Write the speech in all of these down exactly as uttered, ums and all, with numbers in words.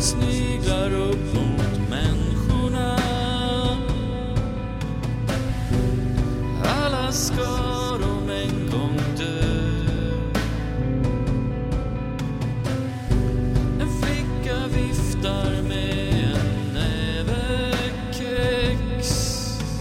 sniglar upp mot människorna. Alla ska de en gång dö. En flicka viftar med en näve kex.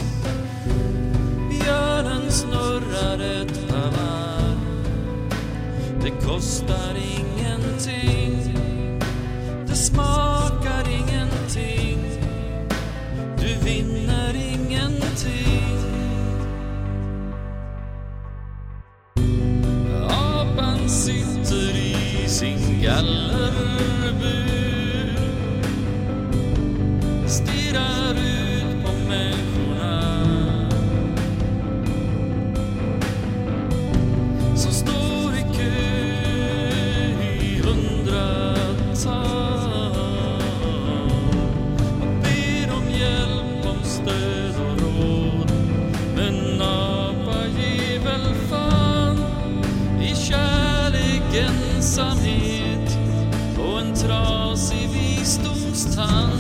Björnen snurrar ett par varv. Det kostar ingenting. Det smakar ingenting. Du vinner ingenting. Apan sitter i sin gallerbur, stirrar ut på människorna som står i kö i hundratal och ber om hjälp, om stöd och råd. Men apa ger väl fan i kärlek, ensamhet och en trasig visdomstand.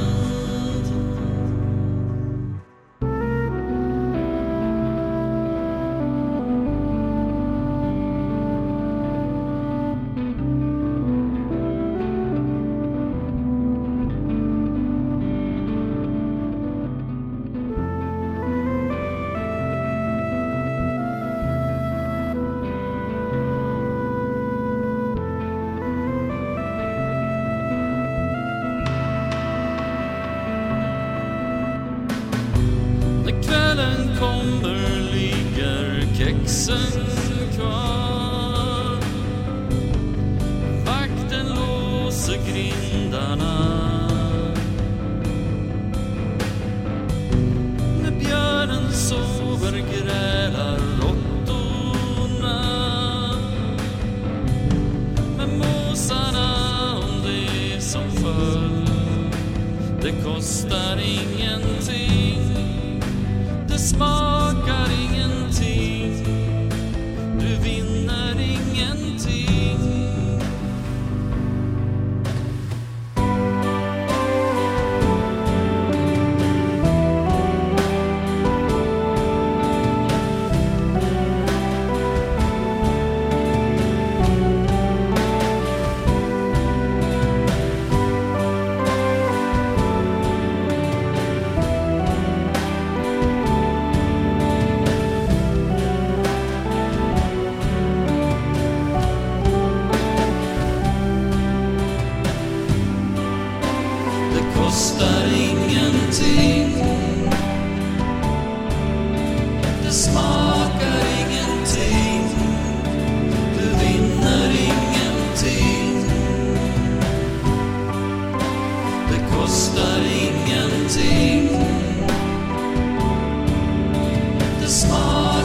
När kvällen kommer ligger kexen kvar. Vakten låser grindarna. När björnen sover grälar råttorna med måsarna om det som föll. Det kostar ingenting. Det smakar ingenting. Du vinner ingenting. Det kostar ingenting. Det smakar ingenting. Du vinner ingenting. Det kostar ingenting. Det smakar